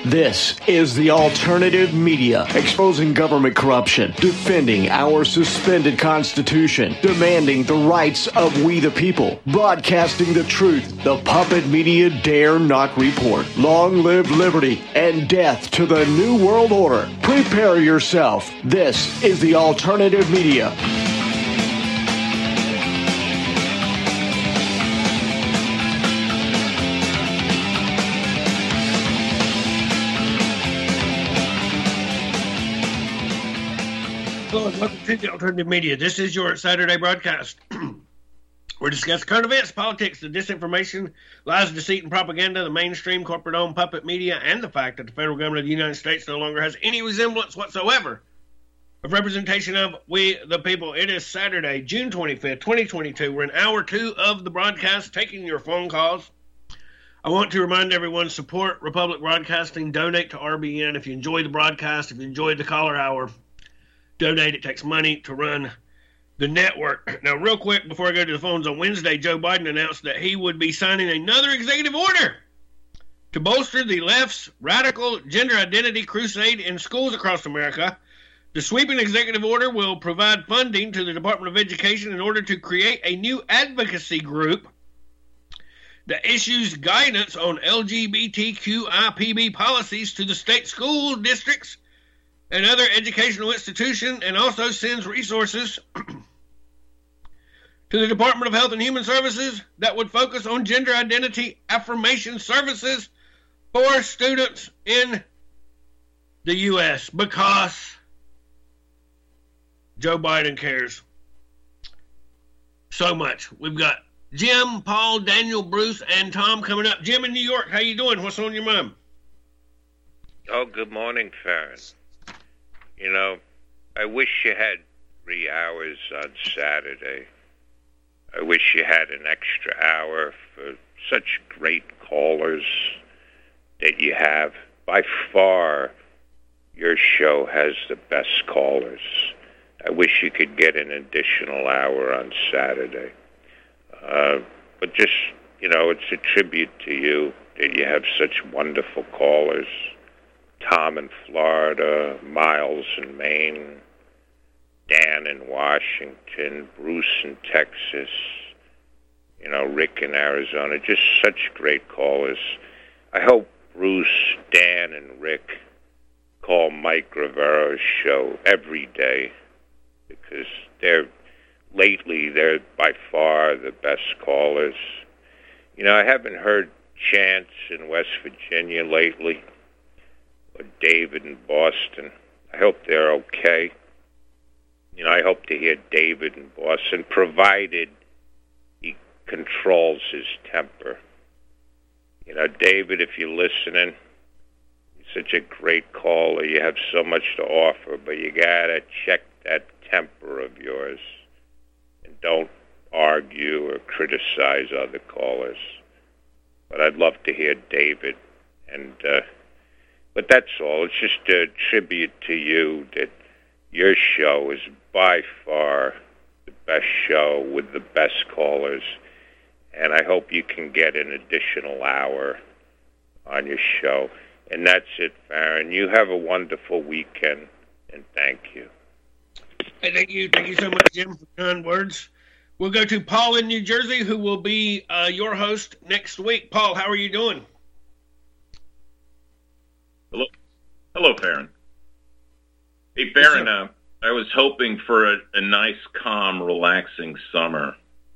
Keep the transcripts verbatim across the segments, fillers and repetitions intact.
This is the alternative media, exposing government corruption, defending our suspended constitution, demanding the rights of we the people, broadcasting the truth. The puppet media dare not report. Long live liberty and death to the new world order. Prepare yourself. This is the alternative media. Hello and welcome to the Alternative Media. This is your Saturday broadcast. We're discussing current events, politics, the disinformation, lies, deceit, and propaganda, the mainstream corporate-owned puppet media, and the fact that the federal government of the United States no longer has any resemblance whatsoever of representation of we the people. It is Saturday, June twenty-fifth, twenty twenty-two. We're in hour two of the broadcast, taking your phone calls. I want to remind everyone, support Republic Broadcasting, donate to R B N if you enjoy the broadcast, if you enjoyed the caller hour. Donate. It takes money to run the network. Now, real quick, before I go to the phones, on Wednesday, Joe Biden announced that he would be signing another executive order to bolster the left's radical gender identity crusade in schools across America. The sweeping executive order will provide funding to the Department of Education in order to create a new advocacy group that issues guidance on L G B T Q I P B policies to the state school districts and other educational institutions, and also sends resources to the Department of Health and Human Services that would focus on gender identity affirmation services for students in the U S because Joe Biden cares so much. We've got Jim, Paul, Daniel, Bruce, and Tom coming up. Jim in New York, how you doing? What's on your mind? Oh, good morning, Farron. You know, I wish you had three hours on Saturday. I wish you had an extra hour for such great callers that you have. By far, your show has the best callers. I wish you could get an additional hour on Saturday. Uh, but just, you know, it's a tribute to you that you have such wonderful callers. Tom in Florida, Miles in Maine, Dan in Washington, Bruce in Texas, you know, Rick in Arizona, just such great callers. I hope Bruce, Dan, and Rick call Mike Rivera's show every day because they're, lately, they're by far the best callers. You know, I haven't heard Chance in West Virginia lately. Or David in Boston. I hope they're okay. You know, I hope to hear David in Boston, provided he controls his temper. You know, David, if you're listening, you're such a great caller. You have so much to offer, but you gotta check that temper of yours and don't argue or criticize other callers. But I'd love to hear David, and uh, But that's all. It's just a tribute to you that your show is by far the best show with the best callers. And I hope you can get an additional hour on your show. And that's it, Farron. You have a wonderful weekend, and thank you. Hey, thank you. Thank you so much, Jim, for kind words. We'll go to Paul in New Jersey, who will be uh, your host next week. Paul, how are you doing? Hello, hello, Farron. Hey, Farron, uh, I was hoping for a, a nice, calm, relaxing summer.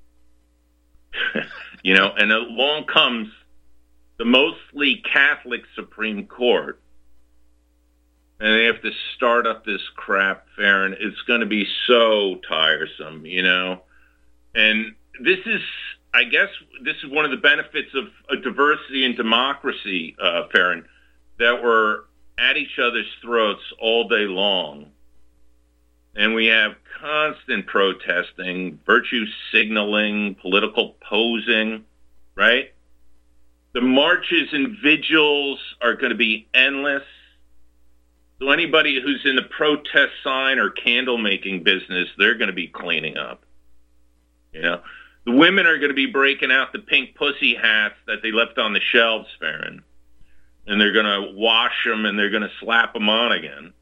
you know, and along comes the mostly Catholic Supreme Court, and they have to start up this crap, Farron. It's going to be so tiresome, you know. And this is, I guess, this is one of the benefits of, of diversity and democracy, uh, Farron, that we're at each other's throats all day long. And we have constant protesting, virtue signaling, political posing, right? The marches and vigils are going to be endless. So anybody who's in the protest sign or candle making business, they're going to be cleaning up. You know, the women are going to be breaking out the pink pussy hats that they left on the shelves, Farron. and they're going to wash them, and they're going to slap them on again.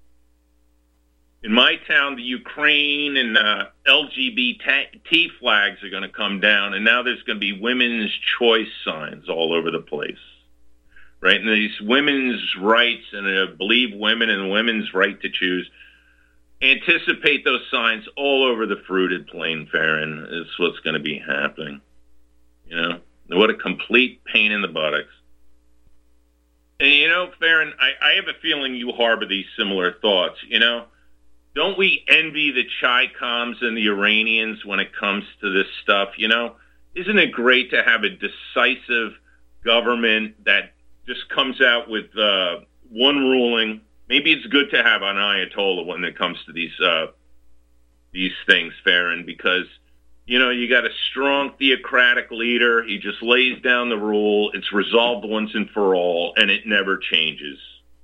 In my town, the Ukraine and uh, L G B T flags are going to come down, and now there's going to be women's choice signs all over the place, right? And these women's rights, and uh, believe women and women's right to choose, anticipate those signs all over the fruited plain, Farron. Is what's going to be happening. You know, what a complete pain in the buttocks. And, you know, Farron, I, I have a feeling you harbor these similar thoughts, you know. Don't we envy the Chi-Coms and the Iranians when it comes to this stuff, you know? Isn't it great to have a decisive government that just comes out with uh, one ruling? Maybe it's good to have an Ayatollah when it comes to these uh, these things, Farron, because, you know, you got a strong theocratic leader. He just lays down the rule. It's resolved once and for all, and it never changes.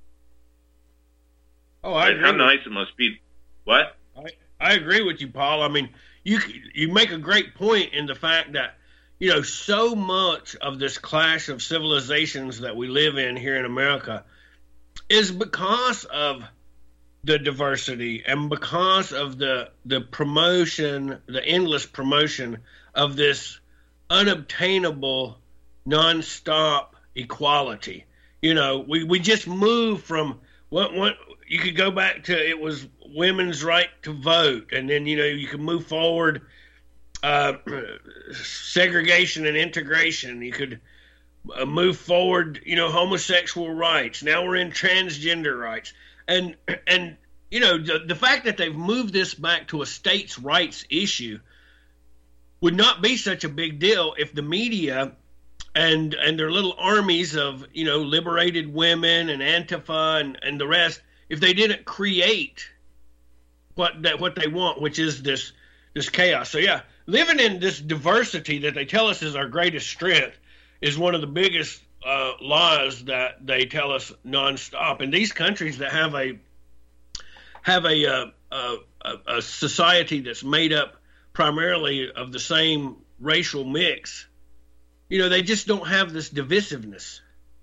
Oh, I and agree. How nice it must be. What? I, I agree with you, Paul. I mean, you you make a great point in the fact that, you know, so much of this clash of civilizations that we live in here in America is because of the diversity and because of the the promotion, the endless promotion of this unobtainable, nonstop equality. You know, we, we just moved from what what you could go back to, it was women's right to vote, and then, you know, you could move forward uh, segregation and integration. You could uh, move forward, you know, homosexual rights. Now we're in transgender rights. And, and you know, the, the fact that they've moved this back to a states' rights issue would not be such a big deal if the media and and their little armies of, you know, liberated women and Antifa and, and the rest, if they didn't create what that what they want, which is this this chaos. So yeah, living in this diversity that they tell us is our greatest strength is one of the biggest uh, laws that they tell us nonstop. And these countries that have a have a, uh, a a society that's made up primarily of the same racial mix, you know, they just don't have this divisiveness.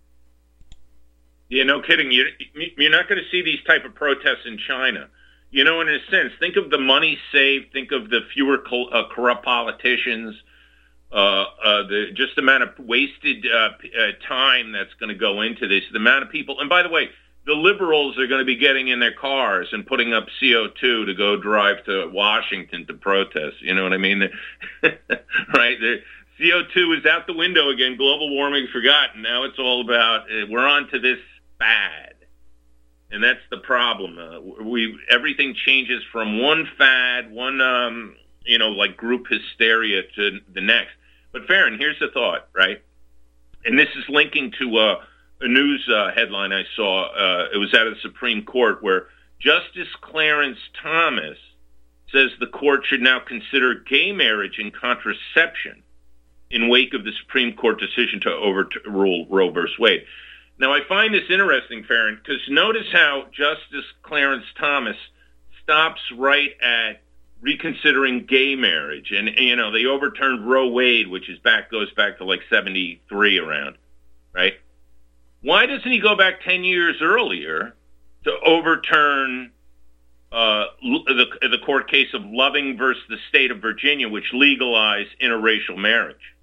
Yeah, no kidding. You're, you're not going to see these type of protests in China. You know, in a sense, think of the money saved. Think of the fewer co- uh, corrupt politicians. Uh, uh, the just the amount of wasted uh, uh, time that's going to go into this. The amount of people. And by the way, the liberals are going to be getting in their cars and putting up C O two to go drive to Washington to protest. You know what I mean? Right? They're, C O two is out the window again. Global warming forgotten. Now it's all about uh, we're on to this fad, and that's the problem. Uh, we everything changes from one fad, one um, you know, like group hysteria to the next. But Farron, here's the thought, right? And this is linking to uh, a news uh, headline I saw. Uh, it was out of the Supreme Court where Justice Clarence Thomas says the court should now consider gay marriage and contraception in wake of the Supreme Court decision to overrule Roe versus Wade. Now, I find this interesting, Farron, because notice how Justice Clarence Thomas stops right at reconsidering gay marriage. And, you know, they overturned Roe Wade, which is back goes back to like seventy-three around, right? Why doesn't he go back ten years earlier to overturn uh, the, the court case of Loving versus the state of Virginia, which legalized interracial marriage?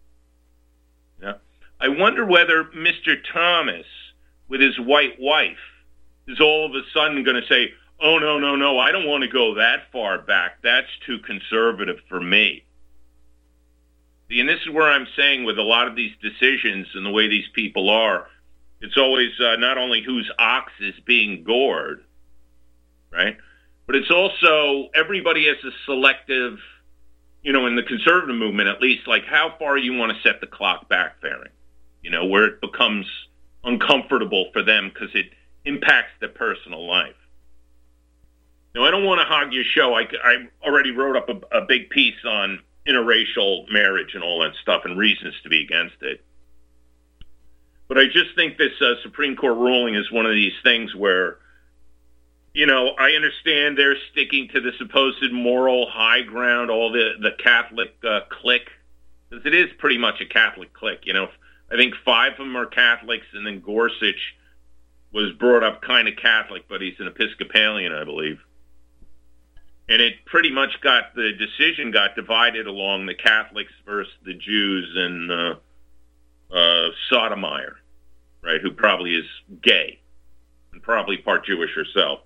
Yeah. I wonder whether Mister Thomas, with his white wife, is all of a sudden going to say, oh, no, no, no, I don't want to go that far back. That's too conservative for me. See, and this is where I'm saying with a lot of these decisions and the way these people are, it's always uh, not only whose ox is being gored, right? But it's also everybody has a selective, you know, in the conservative movement at least, like how far you want to set the clock back, Farron, you know, where it becomes uncomfortable for them because it impacts their personal life. Now, I don't want to hog your show. I, I already wrote up a, a big piece on interracial marriage and all that stuff and reasons to be against it. But I just think this uh, Supreme Court ruling is one of these things where, you know, I understand they're sticking to the supposed moral high ground, all the, the Catholic uh, clique, because it is pretty much a Catholic clique. You know, I think five of them are Catholics, and then Gorsuch was brought up kind of Catholic, but he's an Episcopalian, I believe. And it pretty much got, the decision got divided along the Catholics versus the Jews and uh, uh, Sotomayor, right, who probably is gay and probably part Jewish herself.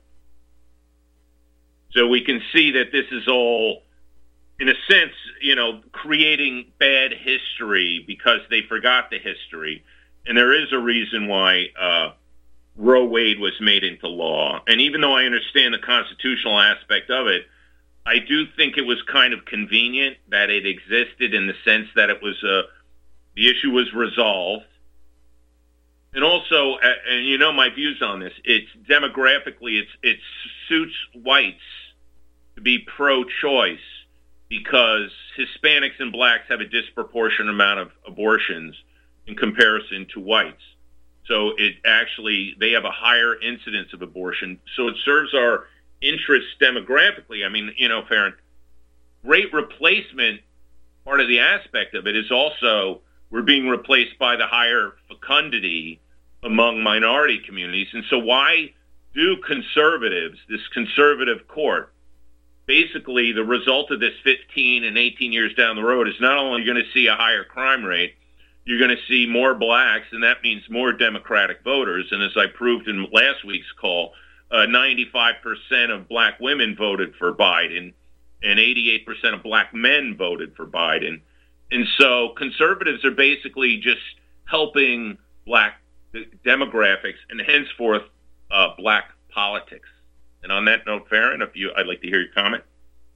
So we can see that this is all, in a sense, you know, creating bad history because they forgot the history. And there is a reason why uh, Roe Wade was made into law. And even though I understand the constitutional aspect of it, I do think it was kind of convenient that it existed in the sense that it was uh, the issue was resolved. And also, uh, and you know my views on this, it's demographically, it's it suits whites to be pro-choice because Hispanics and blacks have a disproportionate amount of abortions in comparison to whites. So it actually, they have a higher incidence of abortion. So it serves our interests demographically. I mean, you know, Farron, great replacement, part of the aspect of it is also we're being replaced by the higher fecundity among minority communities. And so why do conservatives, this conservative court, basically the result of this fifteen and eighteen years down the road is not only going to see a higher crime rate, you're going to see more blacks, and that means more Democratic voters. And as I proved in last week's call, uh, ninety-five percent of black women voted for Biden, and eighty-eight percent of black men voted for Biden. And so conservatives are basically just helping black demographics and henceforth uh, black politics. And on that note, Farron, if you, I'd like to hear your comment.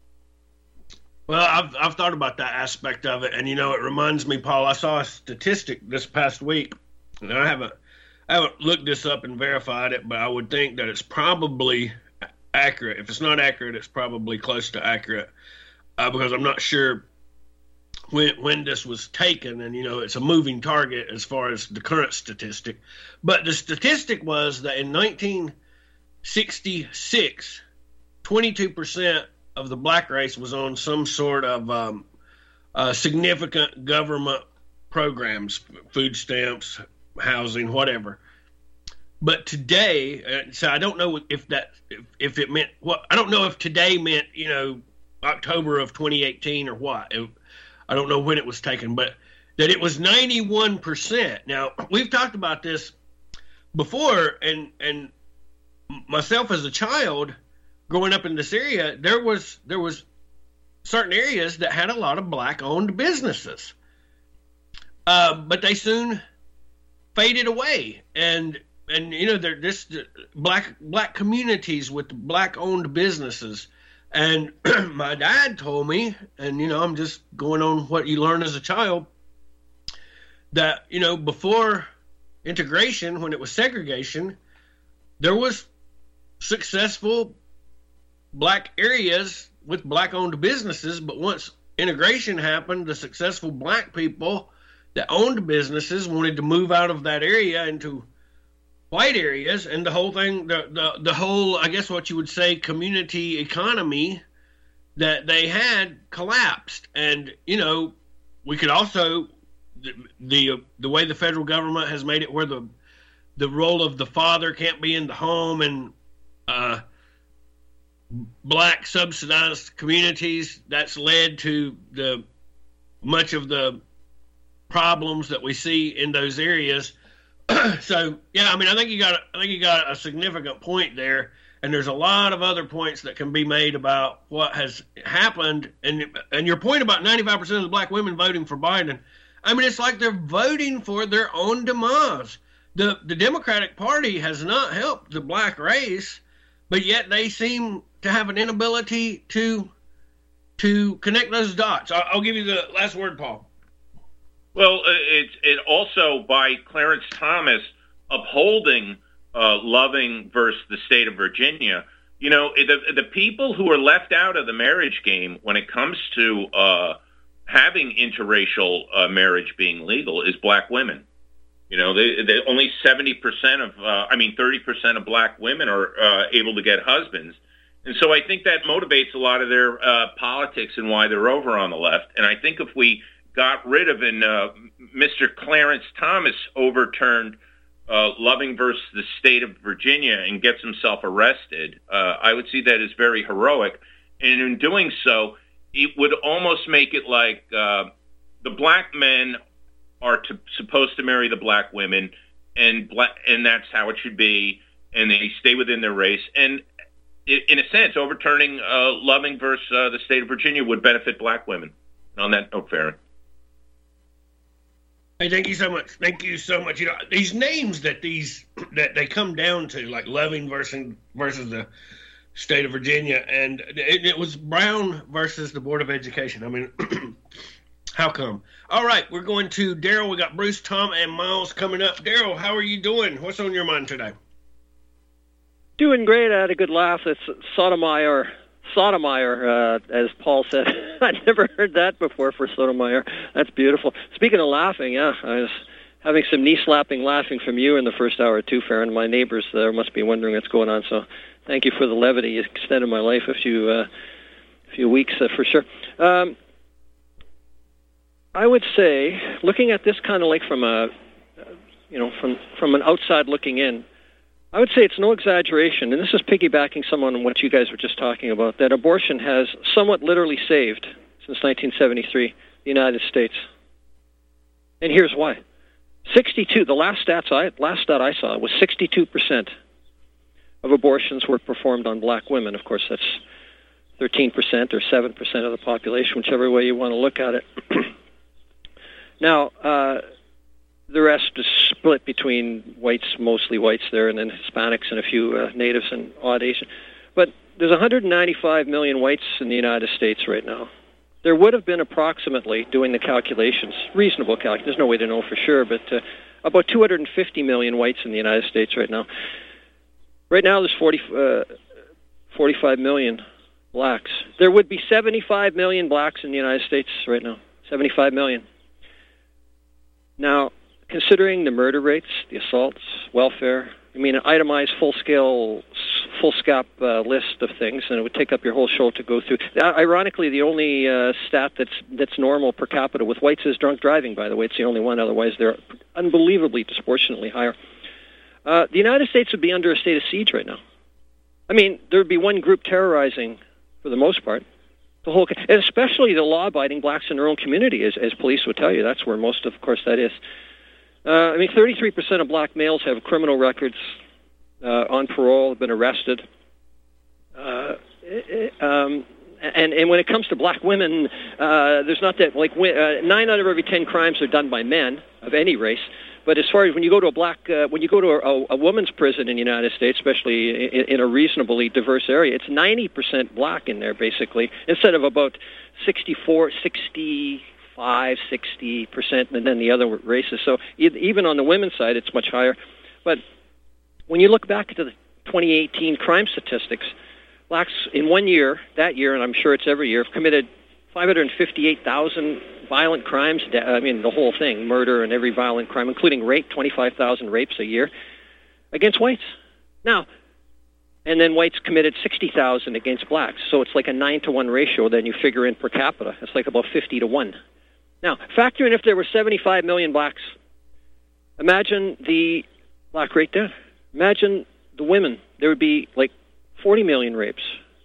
Well, I've I've thought about that aspect of it, and you know, it reminds me, Paul. I saw a statistic this past week, and I haven't I haven't looked this up and verified it, but I would think that it's probably accurate. If it's not accurate, it's probably close to accurate, uh, because I'm not sure when when this was taken, and you know, it's a moving target as far as the current statistic. But the statistic was that in nineteen sixty-six, twenty-two percent of the black race was on some sort of um, uh, significant government programs, food stamps, housing, whatever. But today, uh, so I don't know if that, if, if it meant what, I don't know if today meant, you know, October of twenty eighteen or what. It, I don't know when it was taken, but that it was ninety-one percent. Now, we've talked about this before, and, and myself as a child, growing up in this area, there was there was certain areas that had a lot of black-owned businesses, uh, but they soon faded away. And and you know, they're this black black communities with black-owned businesses. And my dad told me, and you know, I'm just going on what you learn as a child, that you know, before integration, when it was segregation, there was successful black areas with black-owned businesses, but once integration happened, the successful black people that owned businesses wanted to move out of that area into white areas, and the whole thing, the, the, the whole, I guess what you would say, community economy that they had collapsed. And, you know, we could also, the the, the way the federal government has made it where the the role of the father can't be in the home, and uh, black subsidized communities, that's led to the much of the problems that we see in those areas. So yeah, I mean, I think you got I think you got a significant point there, and there's a lot of other points that can be made about what has happened. And and your point about ninety-five percent of the black women voting for Biden, I mean, it's like they're voting for their own demise. The the Democratic Party has not helped the black race, but yet they seem to have an inability to to connect those dots. I'll, I'll give you the last word, Paul. Well, it's it also by Clarence Thomas upholding uh, Loving versus the state of Virginia. You know, the the people who are left out of the marriage game when it comes to uh, having interracial uh, marriage being legal is black women. You know, they, they only seventy percent of, uh, I mean, thirty percent of black women are uh, able to get husbands. And so I think that motivates a lot of their uh, politics and why they're over on the left. And I think if we got rid of, and uh, Mister Clarence Thomas overturned uh, Loving versus the state of Virginia and gets himself arrested, uh, I would see that as very heroic. And in doing so, it would almost make it like uh, the black men are to, supposed to marry the black women, and black, and that's how it should be, and they stay within their race. And in a sense, overturning uh, Loving versus uh, the state of Virginia would benefit black women. And on that note, Farron. Hey, thank you so much. Thank you so much. You know, these names that these that they come down to, like Loving versus versus the state of Virginia, and it, it was Brown versus the Board of Education. I mean, how come? All right, we're going to Daryl. We got Bruce, Tom, and Miles coming up. Daryl, how are you doing? What's on your mind today? Doing great. I had a good laugh. It's Sotomayor, Sotomayor, uh, as Paul said. I'd never heard that before for Sotomayor. That's beautiful. Speaking of laughing, yeah, I was having some knee-slapping laughing from you in the first hour, too, Farron. My neighbors there must be wondering what's going on, so thank you for the levity. You extended my life a few, uh, few weeks uh, for sure. Um, I would say, looking at this kind of like from a, you know, from, from an outside looking in, I would say it's no exaggeration, and this is piggybacking some on what you guys were just talking about, that abortion has somewhat literally saved, since nineteen seventy-three, the United States. And here's why. sixty-two, the last stats I, last stat I saw was sixty-two percent of abortions were performed on black women. Of course, that's thirteen percent or seven percent of the population, whichever way you want to look at it. Now, uh, the rest is split between whites, mostly whites there, and then Hispanics and a few uh, natives and odd Asian. But there's one hundred ninety-five million whites in the United States right now. There would have been approximately, doing the calculations, reasonable calculations, there's no way to know for sure, but uh, about two hundred fifty million whites in the United States right now. Right now there's forty, uh, forty-five million blacks. There would be seventy-five million blacks in the United States right now. seventy-five million. Now, considering the murder rates, the assaults, welfare, I mean, an itemized, full-scale, full-scale uh, list of things, and it would take up your whole show to go through. Uh, ironically, the only uh, stat that's that's normal per capita with whites is drunk driving, by the way. It's the only one. Otherwise, they're unbelievably disproportionately higher. Uh, the United States would be under a state of siege right now. I mean, there would be one group terrorizing, for the most part, the whole, and especially the law-abiding blacks in their own community, as, as police would tell you. That's where most of, of course, that is. Uh, I mean, thirty-three percent of black males have criminal records, uh, on parole, have been arrested. Uh, um, and, and when it comes to black women, uh, there's not that, like, uh, nine out of every ten crimes are done by men of any race. But as far as when you go to a black, uh, when you go to a, a woman's prison in the United States, especially in, in a reasonably diverse area, it's ninety percent black in there, basically, instead of about sixty-four, sixty-five, sixty percent, and then the other races. So even on the women's side, it's much higher. But when you look back to the twenty eighteen crime statistics, blacks in one year, that year, and I'm sure it's every year, have committed five hundred fifty-eight thousand violent crimes. I mean, the whole thing, murder and every violent crime, including rape, twenty-five thousand rapes a year against whites. Now, and then whites committed sixty thousand against blacks. So it's like a nine to one ratio. Then you figure in per capita. It's like about fifty to one. Now, factor in if there were seventy-five million blacks. Imagine the black rate there. Imagine the women. There would be like forty million rapes.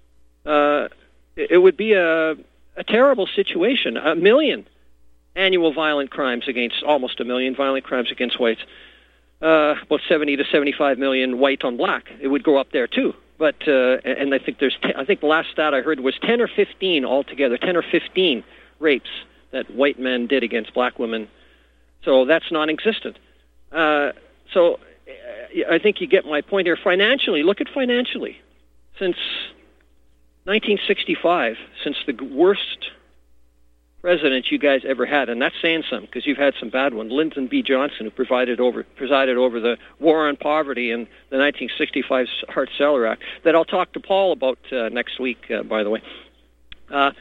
Uh, it would be a, a terrible situation. A million annual violent crimes against, almost a million violent crimes against whites. Uh, about seventy to seventy-five million white on black. It would go up there too. But uh, and I think there's, ten, I think the last stat I heard was ten or fifteen altogether, ten or fifteen rapes that white men did against black women. So that's non-existent. Uh, so I think you get my point here. Financially, look at financially. Since nineteen sixty-five, since the worst president you guys ever had, and that's saying something because you've had some bad ones. Lyndon B. Johnson, who provided over, presided over the war on poverty and the nineteen sixty-five Hart-Celler Act, that I'll talk to Paul about uh, next week, uh, by the way. Uh,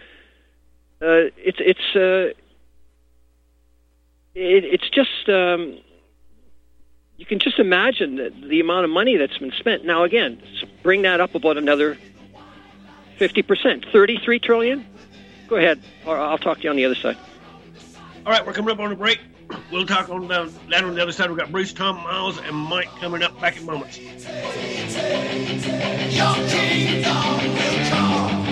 uh, it's it's uh, it, it's just um, you can just imagine the, the amount of money that's been spent. Now, again, bring that up about another fifty percent, thirty-three trillion. Go ahead. I'll talk to you on the other side. All right, we're coming up on a break. We'll talk on the, that on the other side. We've got Bruce, Tom, Miles, and Mike coming up back in moments. Your kingdom will come.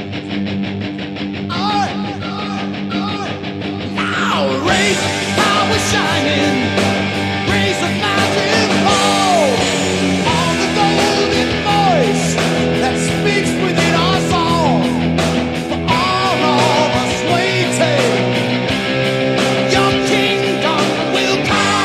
Now raise power shining, raise the mountain fall. On the golden voice that speaks within us all. For all of us waiting, your kingdom will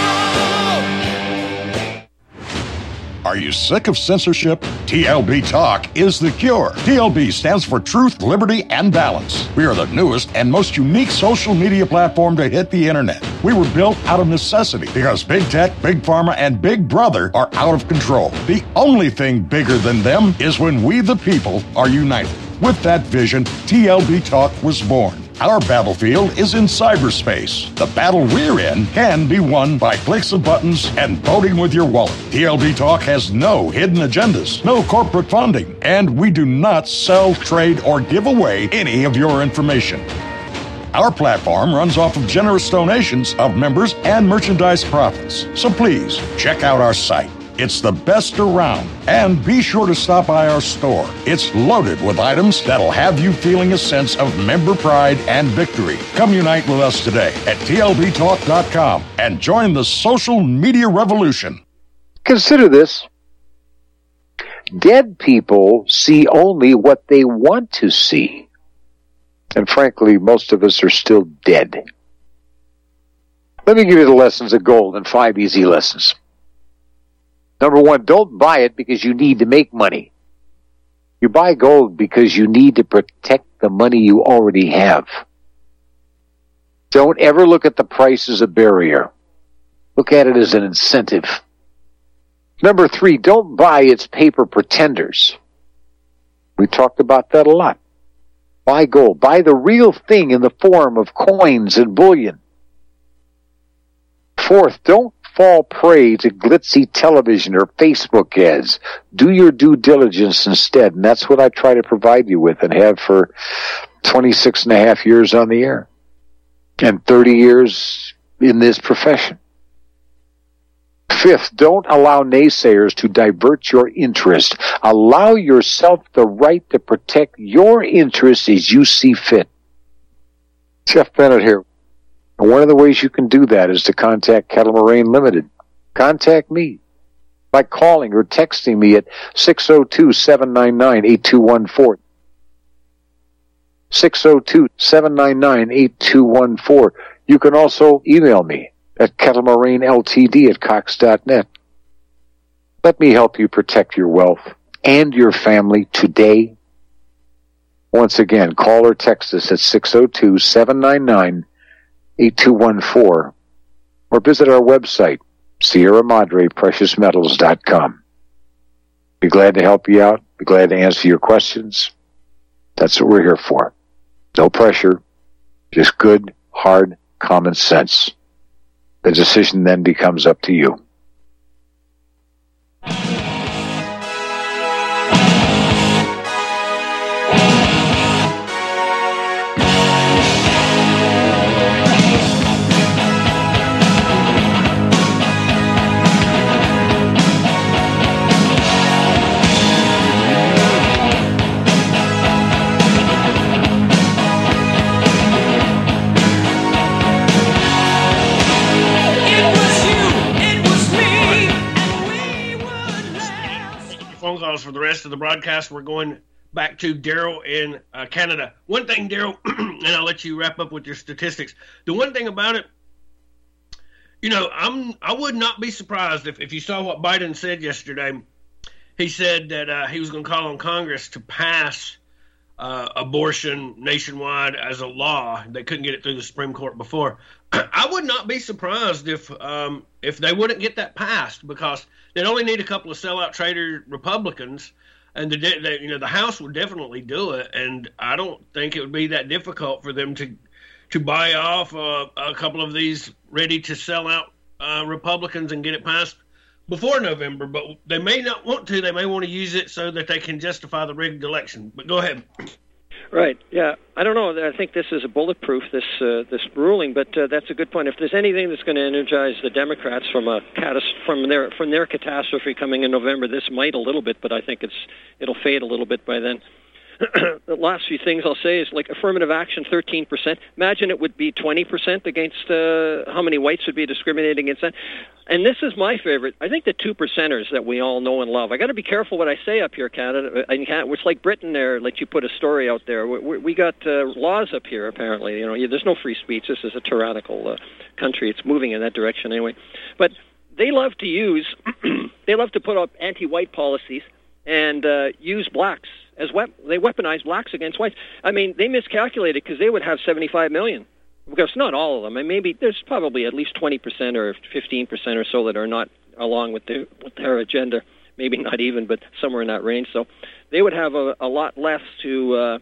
come. Are you sick of censorship? T L B Talk is the cure. T L B stands for Truth, Liberty, and Balance. We are the newest and most unique social media platform to hit the internet. We were built out of necessity because Big Tech, Big Pharma, and Big Brother are out of control. The only thing bigger than them is when we, the people, are united. With that vision, T L B Talk was born. Our battlefield is in cyberspace. The battle we're in can be won by clicks of buttons and voting with your wallet. T L B Talk has no hidden agendas, no corporate funding, and we do not sell, trade, or give away any of your information. Our platform runs off of generous donations of members and merchandise profits. So please, check out our site. It's the best around. And be sure to stop by our store. It's loaded with items that'll have you feeling a sense of member pride and victory. Come unite with us today at T L B talk dot com and join the social media revolution. Consider this. Dead people see only what they want to see. And frankly, most of us are still dead. Let me give you the lessons of gold in five easy lessons. Number one, don't buy it because you need to make money. You buy gold because you need to protect the money you already have. Don't ever look at the price as a barrier. Look at it as an incentive. Number three, don't buy its paper pretenders. We talked about that a lot. Buy gold. Buy the real thing in the form of coins and bullion. Fourth, don't fall prey to glitzy television or Facebook ads. Do your due diligence instead, and that's what I try to provide you with and have for twenty-six and a half years on the air and thirty years in this profession. Fifth, don't allow naysayers to divert your interest. Allow yourself the right to protect your interests as you see fit. Jeff Bennett here. And one of the ways you can do that is to contact Kettle Moraine Limited. Contact me by calling or texting me at six oh two, seven nine nine, eight two one four. six oh two, seven nine nine, eight two one four. You can also email me at Kettle Moraine L T D at cox dot net. Let me help you protect your wealth and your family today. Once again, call or text us at six oh two, seven nine nine, eight two one four or visit our website, Sierra Madre Precious Metals dot com. Be glad to help you out. Be glad to answer your questions. That's what we're here for. No pressure, just good, hard, common sense. The decision then becomes up to you. For the rest of the broadcast, we're going back to Daryl in uh, Canada. One thing, Daryl, and I'll let you wrap up with your statistics. The one thing about it, you know, I'm I would not be surprised if, if you saw what Biden said yesterday. He said that uh, he was going to call on Congress to pass uh, abortion nationwide as a law. They couldn't get it through the Supreme Court before. I would not be surprised if um, if they wouldn't get that passed, because they'd only need a couple of sellout traitor Republicans, and the, the you know the House would definitely do it. And I don't think it would be that difficult for them to to buy off uh, a couple of these ready to sell out uh, Republicans and get it passed before November. But they may not want to. They may want to use it so that they can justify the rigged election. But go ahead. Right. Yeah. I don't know. I think this is a bulletproof, this uh, this ruling, but uh, that's a good point. If there's anything that's going to energize the Democrats from a catas- from their from their catastrophe coming in November, this might a little bit, but I think it's it'll fade a little bit by then. The last few things I'll say is like affirmative action, thirteen percent. Imagine it would be twenty percent against uh, how many whites would be discriminating against that. And this is my favorite. I think the two percenters that we all know and love. I got to be careful what I say up here, Canada. It's like Britain there, let you put a story out there. We, we got uh, laws up here, apparently. You know, there's no free speech. This is a tyrannical uh, country. It's moving in that direction anyway. But they love to use, they love to put up anti-white policies and uh, use blacks as wep- they weaponize blacks against whites. I mean, they miscalculated because they would have seventy-five million. Because not all of them, and maybe there's probably at least twenty percent or fifteen percent or so that are not along with, the, with their agenda. Maybe not even, but somewhere in that range. So they would have a, a lot less to uh,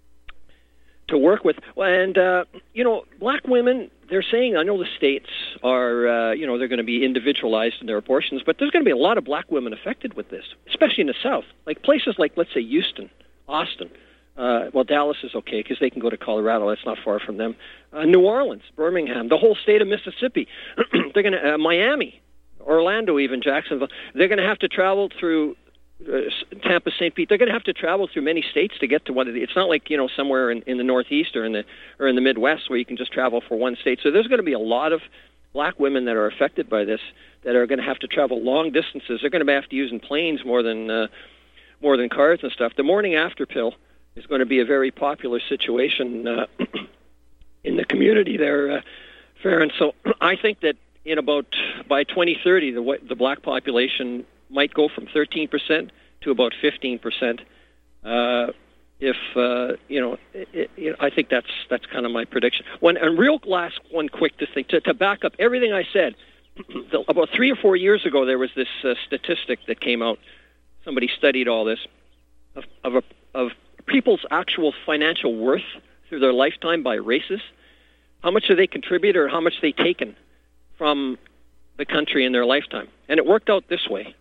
to work with. And uh, you know, black women, they're saying, I know the states are, uh, you know, they're going to be individualized in their abortions, but there's going to be a lot of black women affected with this, especially in the South. Like places like, let's say, Houston, Austin. Uh, well, Dallas is okay because they can go to Colorado. That's not far from them. Uh, New Orleans, Birmingham, the whole state of Mississippi. They're going to uh, Miami, Orlando, even Jacksonville. They're going to have to travel through uh, Tampa, Saint Pete. They're going to have to travel through many states to get to one of the. It's not like, you know, somewhere in, in the Northeast or in the or in the Midwest where you can just travel for one state. So there's going to be a lot of black women that are affected by this that are going to have to travel long distances. They're going to have to use planes more than uh, more than cars and stuff. The morning after pill is going to be a very popular situation uh, in the community there, uh, Farron. So I think that in about, by twenty thirty, the the black population might go from thirteen percent to about fifteen percent. Uh, if, uh, you know, it, it, I think that's that's kind of my prediction. One, and real last one quick to, think, to, to back up everything I said, the, about three or four years ago, there was this uh, statistic that came out. Somebody studied all this of, of, a, of people's actual financial worth through their lifetime by races. How much do they contribute or how much they taken from the country in their lifetime? And it worked out this way.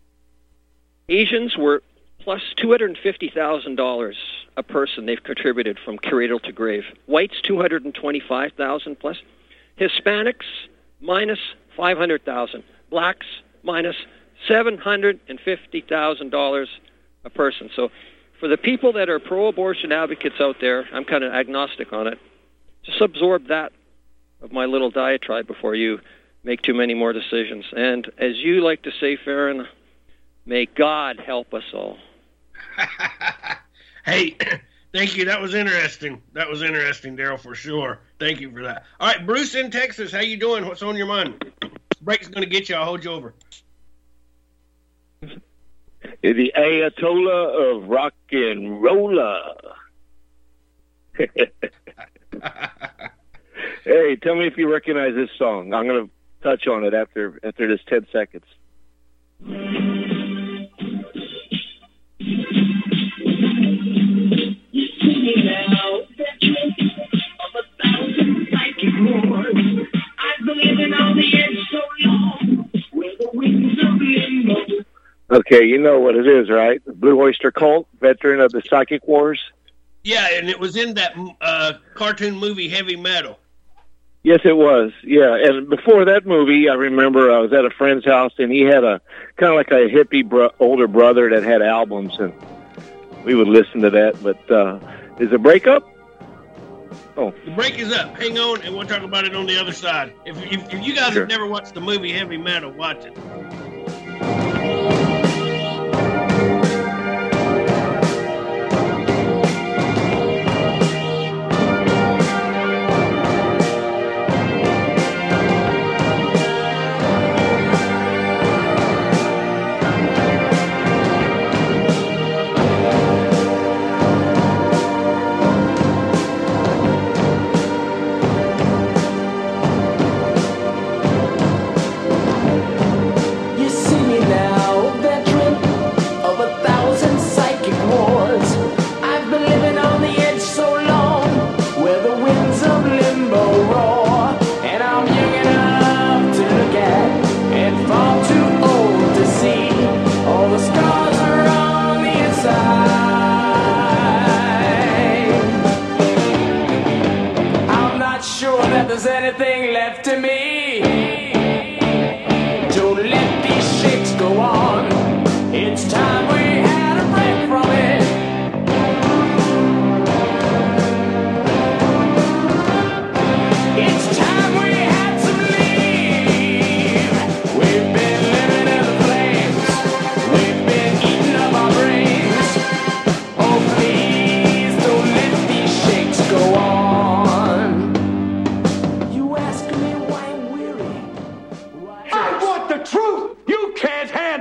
Asians were plus two hundred fifty thousand dollars a person they've contributed from cradle to grave. Whites, two hundred twenty-five thousand dollars plus. Hispanics, minus five hundred thousand dollars. Blacks, minus seven hundred fifty thousand dollars a person. So for the people that are pro-abortion advocates out there, I'm kind of agnostic on it. Just absorb that of my little diatribe before you make too many more decisions. And as you like to say, Farron, may God help us all. Hey, thank you. That was interesting. That was interesting, Daryl, for sure. Thank you for that. All right, Bruce in Texas, how you doing? What's on your mind? Break's going to get you. I'll hold you over. The Ayatollah of rock and roller. Hey, tell me if you recognize this song. I'm going to touch on it after after this ten seconds. Okay, you know what it is, right? The Blue Oyster Cult, veteran of the Psychic Wars. Yeah, and it was in that uh, cartoon movie Heavy Metal. Yes, it was. Yeah, and before that movie, I remember I was at a friend's house, and he had a kind of like a hippie bro- older brother that had albums, and we would listen to that. But uh, is the break up? Oh, the break is up. Hang on, and we'll talk about it on the other side. If if, if you guys Sure. have never watched the movie Heavy Metal, watch it.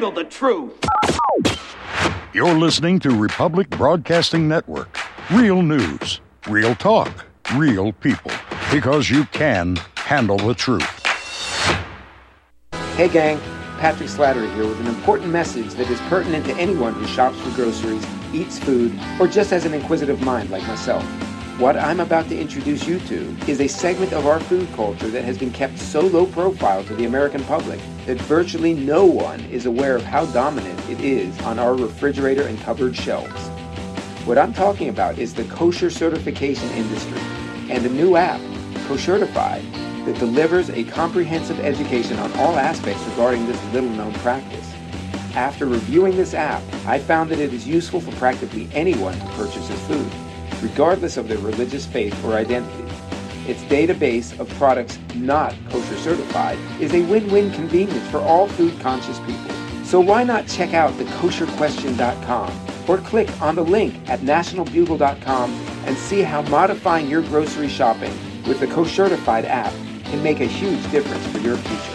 handle the truth. You're listening to Republic Broadcasting Network. Real news, real talk, real people. Because you can handle the truth. Hey gang, Patrick Slattery here with an important message that is pertinent to anyone who shops for groceries, eats food, or just has an inquisitive mind like myself. What I'm about to introduce you to is a segment of our food culture that has been kept so low profile to the American public that virtually no one is aware of how dominant it is on our refrigerator and cupboard shelves. What I'm talking about is the kosher certification industry and a new app, Koshertified, that delivers a comprehensive education on all aspects regarding this little-known practice. After reviewing this app, I found that it is useful for practically anyone who purchases food, regardless of their religious faith or identity. Its database of products not kosher certified is a win-win convenience for all food-conscious people. So why not check out the kosher question dot com or click on the link at national bugle dot com and see how modifying your grocery shopping with the Koshertified app can make a huge difference for your future.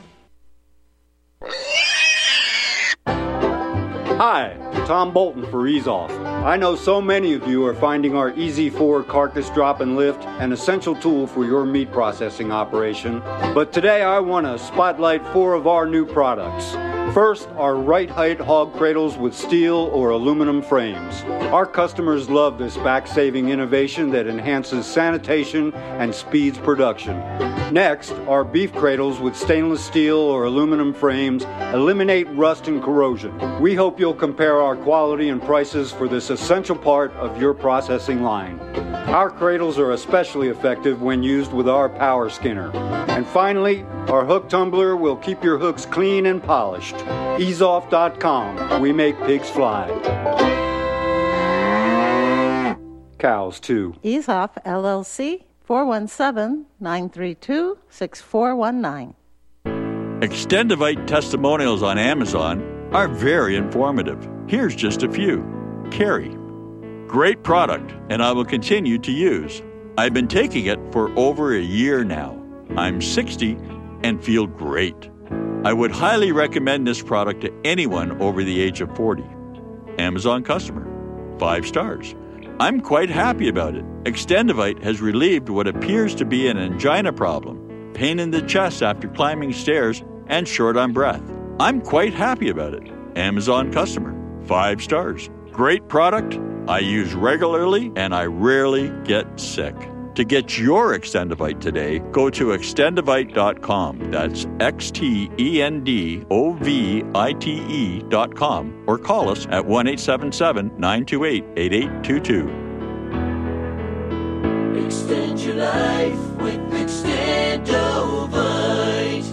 Hi, Tom Bolton for Ease Off. I know so many of you are finding our Easy four carcass drop and lift an essential tool for your meat processing operation. But today I want to spotlight four of our new products. First, our right height hog cradles with steel or aluminum frames. Our customers love this back-saving innovation that enhances sanitation and speeds production. Next, our beef cradles with stainless steel or aluminum frames eliminate rust and corrosion. We hope you'll compare our quality and prices for this essential part of your processing line. Our cradles are especially effective when used with our power skinner. And finally, our hook tumbler will keep your hooks clean and polished. ease off dot com. We make pigs fly. Cows, too. Ease Off, L L C, four one seven, nine three two, six four one nine. Extendivite testimonials on Amazon are very informative. Here's just a few. Carrie. Great product, and I will continue to use. I've been taking it for over a year now. I'm sixty and feel great. I would highly recommend this product to anyone over the age of forty. Amazon customer. Five stars. I'm quite happy about it. Extendivite has relieved what appears to be an angina problem, pain in the chest after climbing stairs, and short on breath. I'm quite happy about it. Amazon customer. Five stars. Great product. I use regularly, and I rarely get sick. To get your Extendivite today, go to extendivite dot com. That's X T E N D O V I T E dot com. Or call us at one eight seven seven, nine two eight, eight eight two two. Extend your life with Extendovite.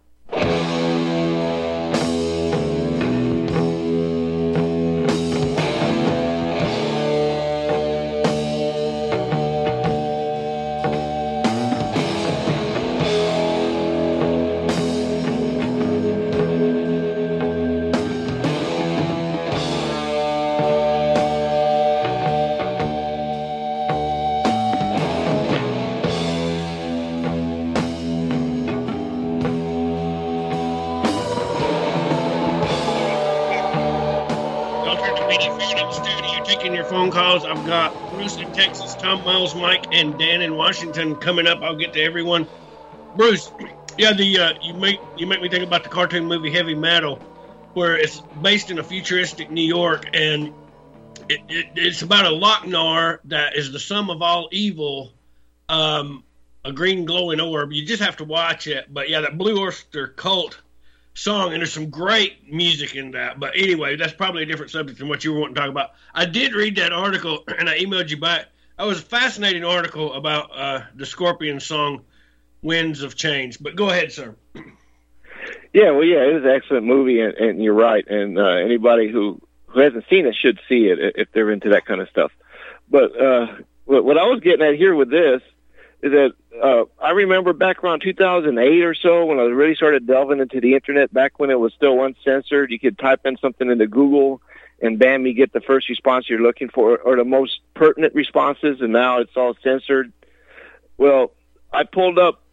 Phone calls. I've got Bruce in Texas, Tom Miles, Mike, and Dan in Washington coming up. I'll get to everyone. Bruce, yeah, the uh, you make you make me think about the cartoon movie Heavy Metal, where it's based in a futuristic New York, and it, it, it's about a Lochnar that is the sum of all evil, um, a green glowing orb. You just have to watch it. But yeah, that Blue Oyster Cult song, and there's some great music in that. But anyway, that's probably a different subject than what you were wanting to talk about. I did read that article, and I emailed you back. It was a fascinating article about uh, the Scorpion song, Winds of Change. But go ahead, sir. Yeah, well, yeah, it was an excellent movie, and, and you're right. And uh, anybody who, who hasn't seen it should see it if they're into that kind of stuff. But uh, what, what I was getting at here with this is that uh, I remember back around two thousand eight or so when I really started delving into the internet, back when it was still uncensored. You could type in something into Google and bam, you get the first response you're looking for or the most pertinent responses, and now it's all censored. Well, I pulled up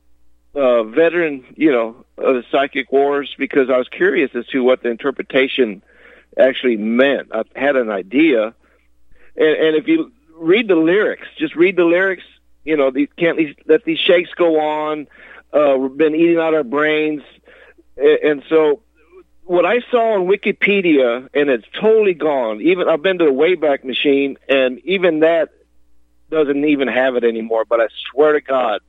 uh, veteran, you know, of the psychic wars because I was curious as to what the interpretation actually meant. I had an idea, and, and if you read the lyrics, just read the lyrics. You know, these, can't these, let these shakes go on. Uh, we've been eating out our brains, and, and so what I saw on Wikipedia, and it's totally gone. Even I've been to the Wayback Machine, and even that doesn't even have it anymore. But I swear to God,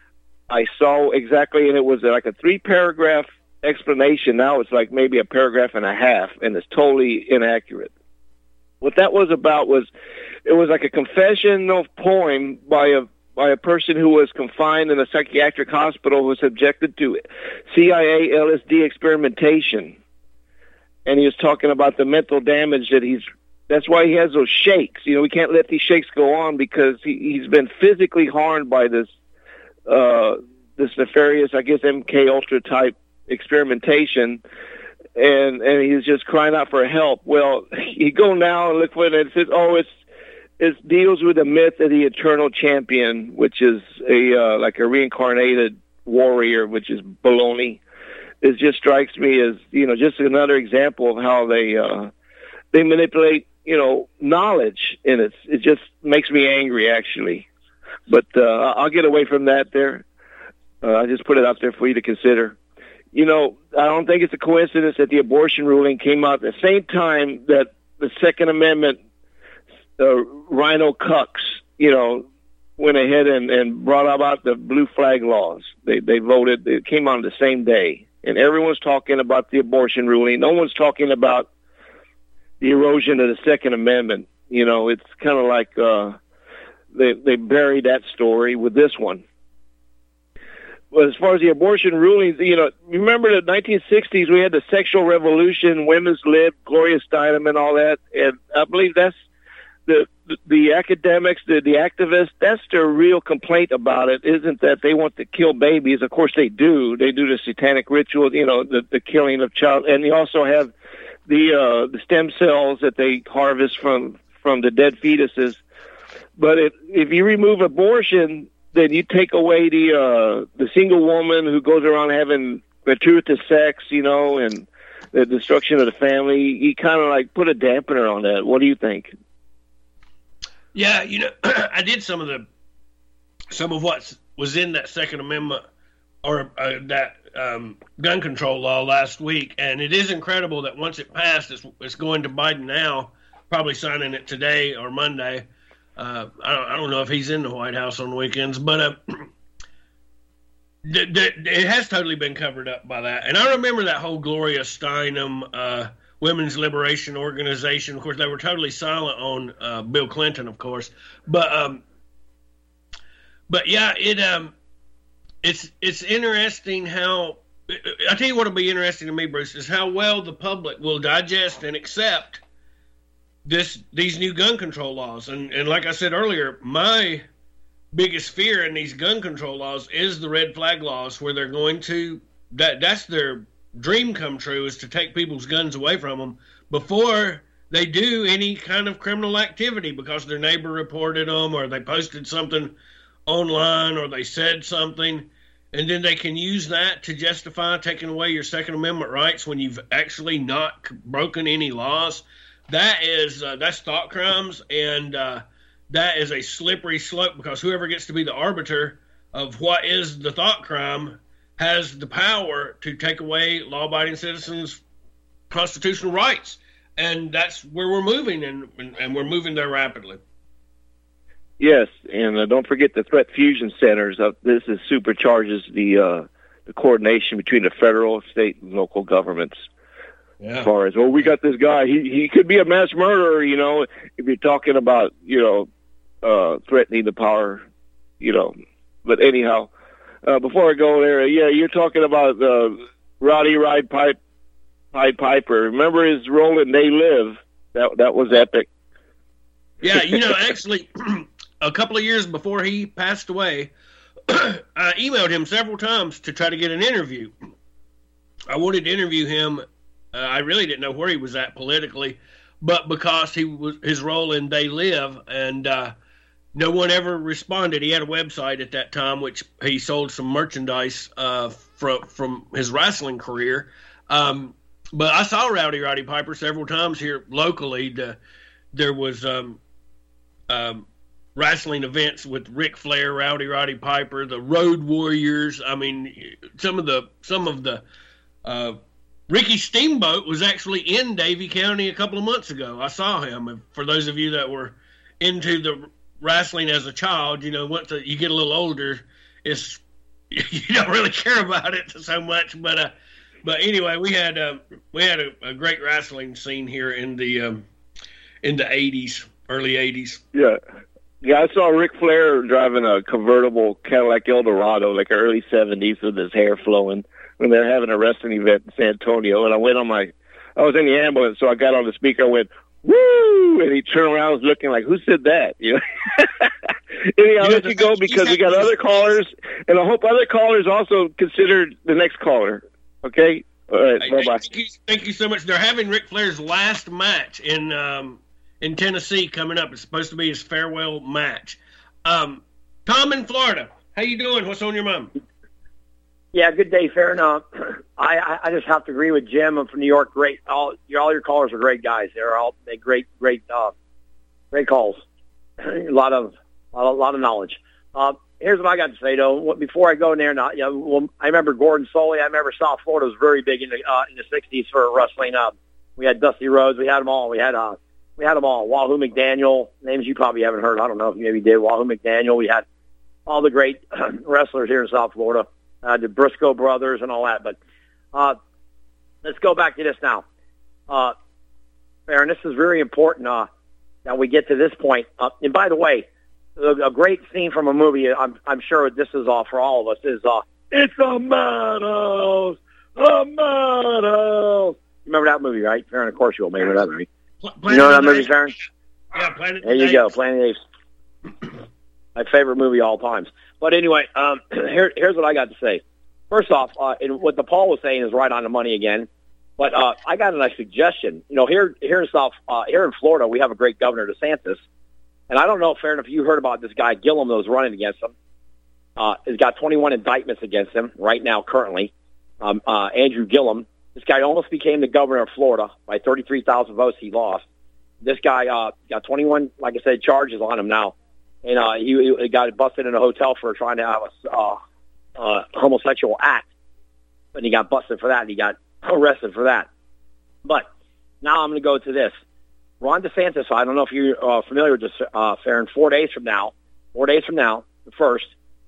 I saw exactly, and it was like a three-paragraph explanation. Now it's like maybe a paragraph and a half, and it's totally inaccurate. What that was about was, it was like a confessional poem by a by a person who was confined in a psychiatric hospital who was subjected to C I A L S D experimentation. And he was talking about the mental damage that he's, that's why he has those shakes. You know, we can't let these shakes go on because he, he's been physically harmed by this, uh, this nefarious, I guess, M K Ultra type experimentation. And, and he's just crying out for help. Well, you go now and look for it and it says, oh, it's, it deals with the myth of the eternal champion, which is a, uh, like a reincarnated warrior, which is baloney. It just strikes me as, you know, just another example of how they uh, they manipulate, you know, knowledge, and it's it just makes me angry, actually. But uh, I'll get away from that there. Uh, I just put it out there for you to consider. You know, I don't think it's a coincidence that the abortion ruling came out at the same time that the Second Amendment uh, rhino cucks, you know, went ahead and, and brought about the blue flag laws. They they voted. It came on the same day. And everyone's talking about the abortion ruling. No one's talking about the erosion of the Second Amendment. You know, it's kind of like uh, they they buried that story with this one. But as far as the abortion rulings, you know, remember the nineteen sixties, we had the sexual revolution, women's lib, Gloria Steinem and all that. And I believe that's the the academics, the, the activists, that's their real complaint about it, isn't that they want to kill babies. Of course they do. They do the satanic ritual, you know, the, the killing of child. And you also have the uh, the stem cells that they harvest from, from the dead fetuses. But it, if you remove abortion, then you take away the uh, the single woman who goes around having gratuitous sex, you know, and the destruction of the family. You kind of like put a dampener on that. What do you think? Yeah, you know, I did some of the some of what was in that Second Amendment or uh, that um, gun control law last week, and it is incredible that once it passed, it's, it's going to Biden now, probably signing it today or Monday. Uh, I, don't, I don't know if he's in the White House on the weekends, but uh, th- th- it has totally been covered up by that. And I remember that whole Gloria Steinem uh, Women's Liberation Organization. Of course, they were totally silent on uh, Bill Clinton, of course. But um, but yeah, it um, it's it's interesting how. I tell you what will be interesting to me, Bruce, is how well the public will digest and accept this these new gun control laws. And and like I said earlier, my biggest fear in these gun control laws is the red flag laws, where they're going to that that's their dream come true, is to take people's guns away from them before they do any kind of criminal activity because their neighbor reported them or they posted something online or they said something, and then they can use that to justify taking away your Second Amendment rights when you've actually not broken any laws. That is uh, that's thought crimes, and uh, that is a slippery slope because whoever gets to be the arbiter of what is the thought crime has the power to take away law-abiding citizens' constitutional rights. And that's where we're moving, and, and, and we're moving there rapidly. Yes, and uh, don't forget the threat fusion centers. Uh, this is supercharges the uh, the coordination between the federal, state, and local governments. Yeah. As far as, well, we got this guy, he he could be a mass murderer, you know, if you're talking about, you know, uh, threatening the power, you know. But anyhow, Uh, before I go there, yeah, you're talking about uh, Roddy Ride Pipe, Pied Piper. Remember his role in They Live? That that was epic. Yeah, you know, actually, a couple of years before he passed away, I emailed him several times to try to get an interview. I wanted to interview him. Uh, I really didn't know where he was at politically, but because he was his role in They Live, and uh, no one ever responded. He had a website at that time, which he sold some merchandise uh, from from his wrestling career. Um, but I saw Rowdy Roddy Piper several times here locally. The, there was um, um, wrestling events with Ric Flair, Rowdy Roddy Piper, the Road Warriors. I mean, some of the some of the uh, Ricky Steamboat was actually in Davie County a couple of months ago. I saw him. And for those of you that were into the wrestling as a child, you know, once you get a little older, it's you don't really care about it so much. But uh, but anyway, we had uh, we had a, a great wrestling scene here in the um, in the eighties, early eighties. Yeah. Yeah, I saw Ric Flair driving a convertible Cadillac Eldorado, like early seventies, with his hair flowing, when they're having a wrestling event in San Antonio. And I went on my, I was in the ambulance, so I got on the speaker, I went, woo! And he turned around, was looking like, who said that? You know? Anyhow, I'll let you go because we got other callers, and I hope other callers also consider the next caller. Okay? All right, Hey, bye-bye. Thank you, thank you so much. They're having Ric Flair's last match in um, in Tennessee coming up. It's supposed to be his farewell match. Um, Tom in Florida, how you doing? What's on your mind? Yeah, good day, fair enough. I, I, I just have to agree with Jim. I'm from New York. Great, all your all your callers are great guys. They're all they great, great, uh, great calls. a lot of a lot of knowledge. Uh, here's what I got to say though. Before I go in there, now, you know, well, I remember Gordon Soley. I remember South Florida was very big in the uh, in the sixties for wrestling. Uh, we had Dusty Rhodes. We had them all. We had uh, we had them all. Wahoo McDaniel, names you probably haven't heard. I don't know if you maybe did. Wahoo McDaniel. We had all the great wrestlers here in South Florida. Uh, the Briscoe brothers and all that. But uh, let's go back to this now. Uh, Farron, this is very important uh, that we get to this point. Uh, and by the way, a, a great scene from a movie, I'm, I'm sure this is uh, for all of us, is uh, It's a Meadows! A Meadows! You remember that movie, right? Farron, of course you will remember that movie. Pl- You know that movie, Apes. Farron? Yeah, Planet There you Apes. go, Planet Apes. My favorite movie all times. But anyway, um, here, here's what I got to say. First off, uh, and what the Paul was saying is right on the money again. But uh, I got a nice suggestion. You know, here here in South, uh, here in Florida, we have a great governor, DeSantis. And I don't know, Farron, if you heard about this guy Gillum that was running against him. Uh, he's got twenty-one indictments against him right now, currently. Um, uh, Andrew Gillum. This guy almost became the governor of Florida by thirty-three thousand votes. He lost. This guy uh, got twenty-one, like I said, charges on him now. And uh, he, he got busted in a hotel for trying to have a uh, uh, homosexual act. And he got busted for that. And he got arrested for that. But now I'm going to go to this. Ron DeSantis, I don't know if you're uh, familiar with this, uh, Farron, four days from now, four days from now, the first,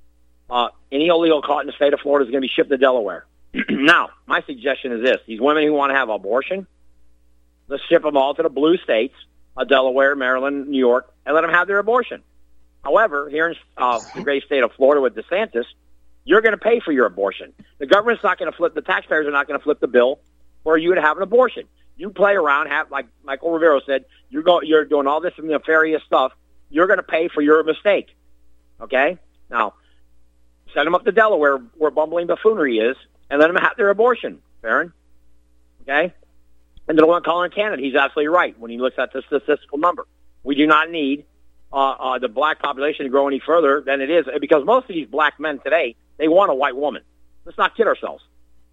uh, any illegal caught in the state of Florida is going to be shipped to Delaware. Now, my suggestion is this. These women who want to have abortion, let's ship them all to the blue states, uh, Delaware, Maryland, New York, and let them have their abortion. However, here in uh, the great state of Florida with DeSantis, you're going to pay for your abortion. The government's not going to flip, the taxpayers are not going to flip the bill for you to have an abortion. You play around, have like Michael Rivero said, you're go, you're doing all this nefarious stuff. You're going to pay for your mistake. Okay? Now, send them up to Delaware where bumbling buffoonery is, and let them have their abortion, Farron. Okay? And the one calling Canada, he's absolutely right when he looks at the statistical number. We do not need Uh, uh, the black population to grow any further than it is, because most of these black men today, they want a white woman. Let's not kid ourselves.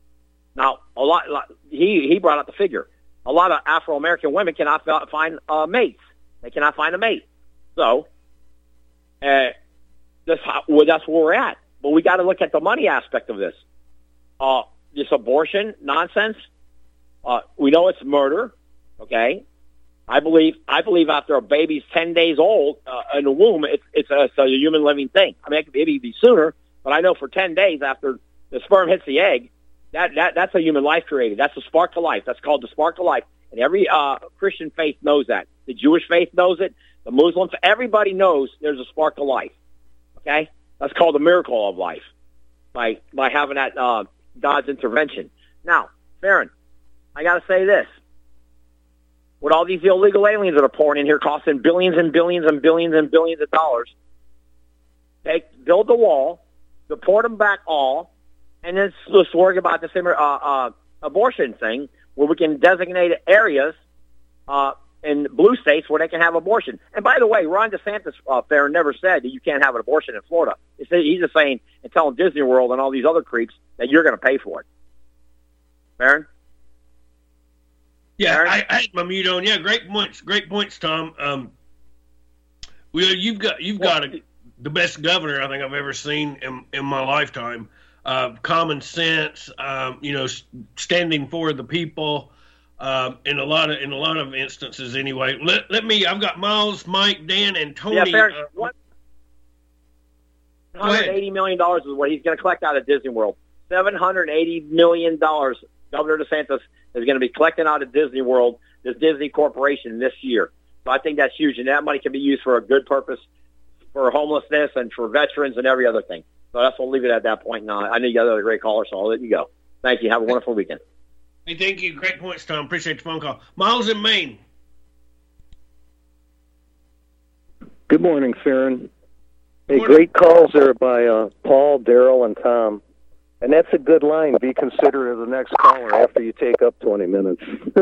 Now, a lot, a lot he he brought out the figure. A lot of Afro-American women cannot find uh, mates. They cannot find a mate. So, uh, that's how, well, that's where we're at. But we got to look at the money aspect of this. Uh, this abortion nonsense. Uh, we know it's murder. Okay. I believe I believe after a baby's ten days old uh, in the womb, it's it's a, it's a human living thing. I mean, it could maybe be sooner, but I know for ten days after the sperm hits the egg, that, that that's a human life created. That's a spark to life. That's called the spark to life. And every uh, Christian faith knows that. The Jewish faith knows it. The Muslims, everybody knows there's a spark to life. Okay? That's called the miracle of life by by having that uh, God's intervention. Now, Farron, I got to say this. With all these illegal aliens that are pouring in here, costing billions and billions and billions and billions of dollars, they build the wall, deport them back all, and then let's worry about this uh, uh, abortion thing, where we can designate areas uh, in blue states where they can have abortion. And by the way, Ron DeSantis, uh, Farron, never said that you can't have an abortion in Florida. He's just saying and telling Disney World and all these other creeps that you're going to pay for it. Farron? Yeah, I, I had my mute on. Yeah, great points. Great points, Tom. Um, well, you've got you've got a, the best governor I think I've ever seen in, in my lifetime. Uh, common sense, um, you know, standing for the people. Um, in a lot of in a lot of instances, anyway. Let let me. I've got Miles, Mike, Dan, and Tony. Yeah, Farron, uh, one hundred eighty million dollars is what he's going to collect out of Disney World. Seven hundred eighty million dollars. Governor DeSantis is going to be collecting out of Disney World, this Disney Corporation, this year. So I think that's huge, and that money can be used for a good purpose, for homelessness and for veterans and every other thing. So that's we'll leave it at that point. Now I know you got another great caller, so I'll let you go. Thank you. Have a wonderful weekend. Hey, thank you. Great points, Tom. Appreciate the phone call. Miles in Maine. Good morning, Farron. Hey, great calls there by uh, Paul, Daryl, and Tom. And that's a good line. Be considerate of the next caller after you take up twenty minutes.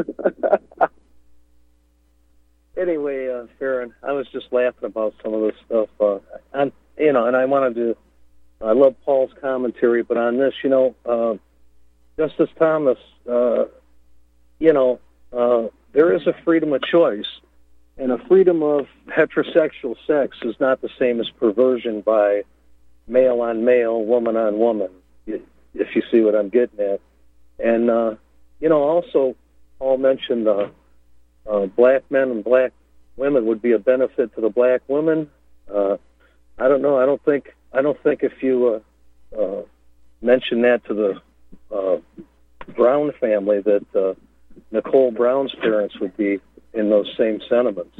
Anyway, uh, Farron, I was just laughing about some of this stuff. Uh, I'm, you know, and I wanted to, I love Paul's commentary, but on this, you know, uh, Justice Thomas, uh, you know, uh, there is a freedom of choice, and a freedom of heterosexual sex is not the same as perversion by male on male, woman on woman, if you see what I'm getting at. And, uh, you know, also, Paul mentioned uh, uh, black men and black women would be a benefit to the black women. Uh, I don't know. I don't think, I don't think if you uh, uh, mention that to the uh, Brown family that uh, Nicole Brown's parents would be in those same sentiments.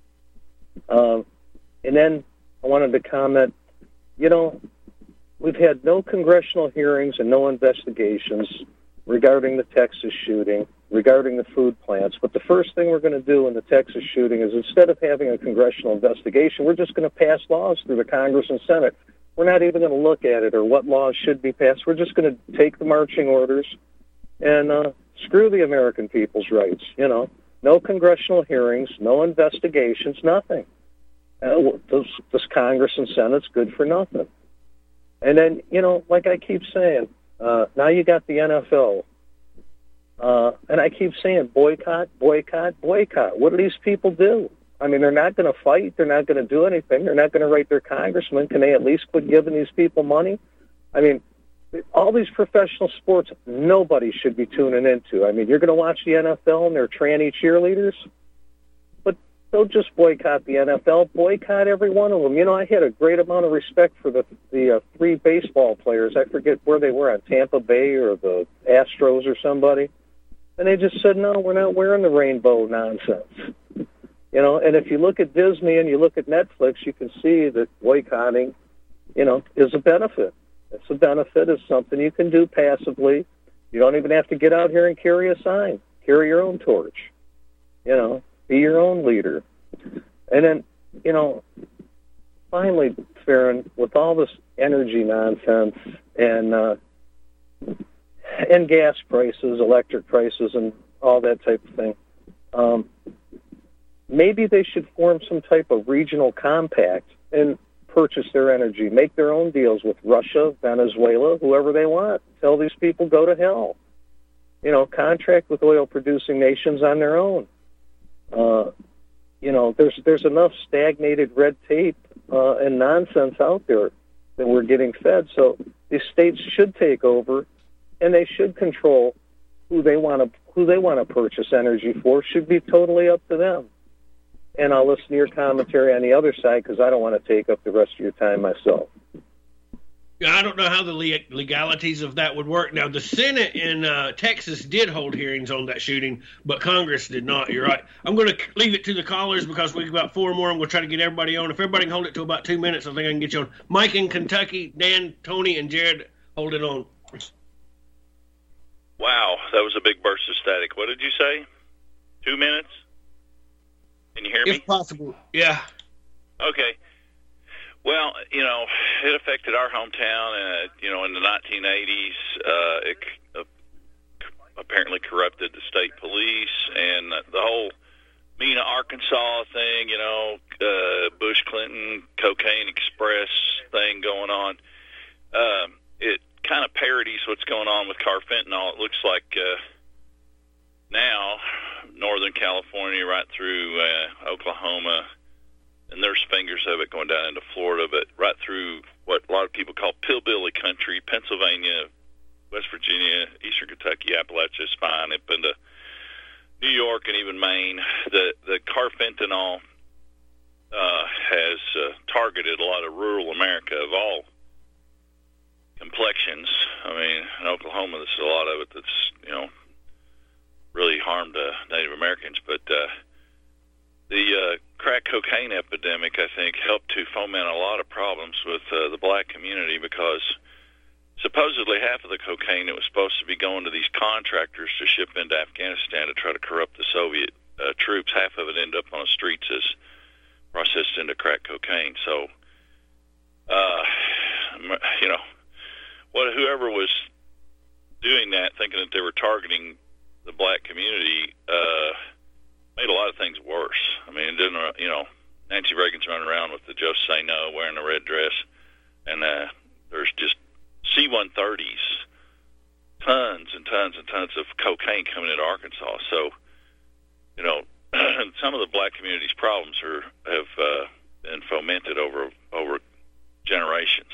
Uh, and then I wanted to comment, you know, we've had no congressional hearings and no investigations regarding the Texas shooting, regarding the food plants. But the first thing we're going to do in the Texas shooting is instead of having a congressional investigation, we're just going to pass laws through the Congress and Senate. We're not even going to look at it or what laws should be passed. We're just going to take the marching orders and uh, screw the American people's rights, you know. No congressional hearings, no investigations, nothing. Uh, this, this Congress and Senate's good for nothing. And then, you know, like I keep saying, uh, now you got the N F L. Uh, and I keep saying boycott, boycott, boycott. What do these people do? I mean, they're not going to fight. They're not going to do anything. They're not going to write their congressman. Can they at least quit giving these people money? I mean, all these professional sports, nobody should be tuning into. I mean, you're going to watch the N F L and their tranny cheerleaders, but don't just boycott the N F L. Boycott every one of them. You know, I had a great amount of respect for the the uh, three baseball players. I forget where they were, on Tampa Bay or the Astros or somebody. And they just said, no, we're not wearing the rainbow nonsense. You know, and if you look at Disney and you look at Netflix, you can see that boycotting, you know, is a benefit. It's a benefit. It's something you can do passively. You don't even have to get out here and carry a sign. Carry your own torch. You know, be your own leader. And then, you know, finally, Farron, with all this energy nonsense and uh, and gas prices, electric prices, and all that type of thing, um, maybe they should form some type of regional compact and purchase their energy, make their own deals with Russia, Venezuela, whoever they want. Tell these people go to hell. You know, contract with oil-producing nations on their own. Uh, you know, there's there's enough stagnated red tape uh, and nonsense out there that we're getting fed. So these states should take over, and they should control who they want to who they want to purchase energy for. Should be totally up to them. And I'll listen to your commentary on the other side because I don't want to take up the rest of your time myself. I don't know how the legalities of that would work. Now, the Senate in uh, Texas did hold hearings on that shooting, but Congress did not. You're right. I'm going to leave it to the callers because we've got four more. I'm going to try to get everybody on. If everybody can hold it to about two minutes, I think I can get you on. Mike in Kentucky, Dan, Tony, and Jared, hold it on. Wow, that was a big burst of static. What did you say? Two minutes? Can you hear me? If possible, yeah. Okay. Well, you know, it affected our hometown, uh, you know, in the nineteen eighties. Uh, it uh, apparently corrupted the state police, and the whole Mena, Arkansas thing, you know, uh, Bush Clinton cocaine express thing going on. Um, it kind of parodies what's going on with carfentanil. It looks like uh, now Northern California right through uh, Oklahoma, and there's fingers of it going down into Florida, but right through what a lot of people call pillbilly country, Pennsylvania, West Virginia, Eastern Kentucky, Appalachia is fine, up into New York and even Maine. The the carfentanil uh, has uh, targeted a lot of rural America of all complexions. I mean, in Oklahoma, there's a lot of it that's, you know, really harmed uh, Native Americans. But uh, the uh, crack cocaine epidemic, I think, helped to foment a lot of problems with uh, the black community, because supposedly half of the cocaine that was supposed to be going to these contractors to ship into Afghanistan to try to corrupt the Soviet uh, troops, half of it ended up on the streets as processed into crack cocaine. So, uh, you know, what whoever was doing that, thinking that they were targeting the black community, uh, made a lot of things worse. I mean, it didn't, you know, Nancy Reagan's running around with the Just Say No, wearing a red dress, and uh, there's just C one thirties, tons and tons and tons of cocaine coming into Arkansas. So, you know, some of the black community's problems are have uh, been fomented over over generations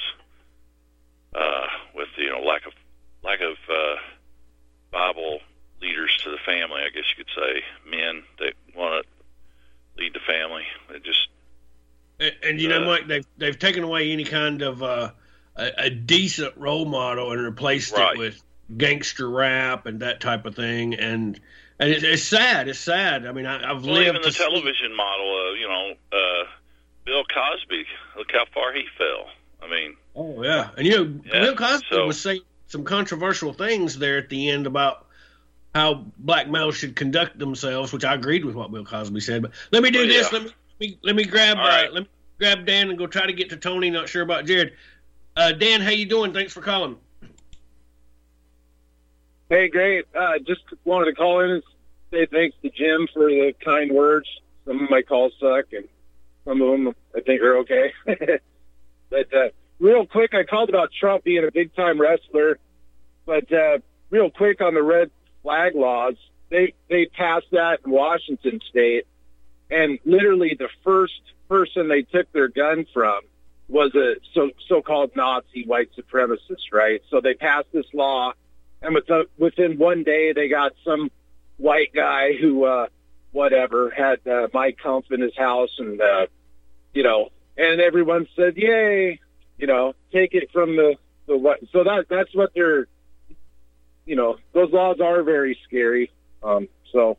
uh, with, you know, lack of lack of uh, Bible leaders to the family, I guess you could say, men that want to lead the family. They just and, and you uh, know, Mike, they've they've taken away any kind of uh, a, a decent role model and replaced right. it with gangster rap and that type of thing, and and it, it's sad. It's sad. I mean, I, I've well, lived even the to television see... model. Uh, you know, uh, Bill Cosby. Look how far he fell. I mean, oh yeah, and you know, yeah, Bill Cosby so, was saying some controversial things there at the end about how black males should conduct themselves, which I agreed with what Bill Cosby said. But let me do well, this. Yeah. Let me, let me let me grab uh, right. let me grab Dan and go try to get to Tony. Not sure about Jared. Uh, Dan, how you doing? Thanks for calling. Hey, great. Uh, just wanted to call in and say thanks to Jim for the kind words. Some of my calls suck, and some of them I think are okay. But uh, real quick, I called about Trump being a big-time wrestler. But uh, real quick on the red flag laws, they they passed that in Washington State, and literally the first person they took their gun from was a so so-called Nazi white supremacist, right? So they passed this law, and within, within one day they got some white guy who, uh, whatever, had uh, Mike Kampf in his house, and, uh, you know, and everyone said, yay, you know, take it from the, the what. So that that's what they're, you know, those laws are very scary. Um, so,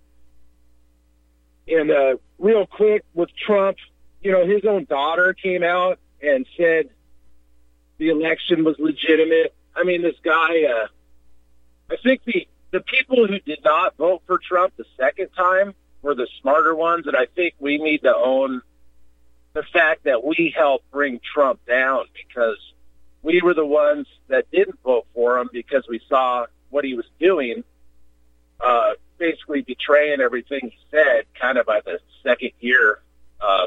and uh, real quick with Trump, you know, his own daughter came out and said the election was legitimate. I mean, this guy, uh, I think the, the people who did not vote for Trump the second time were the smarter ones, and I think we need to own the fact that we helped bring Trump down, because we were the ones that didn't vote for him because we saw what he was doing, uh, basically betraying everything he said kind of by the second year. Uh,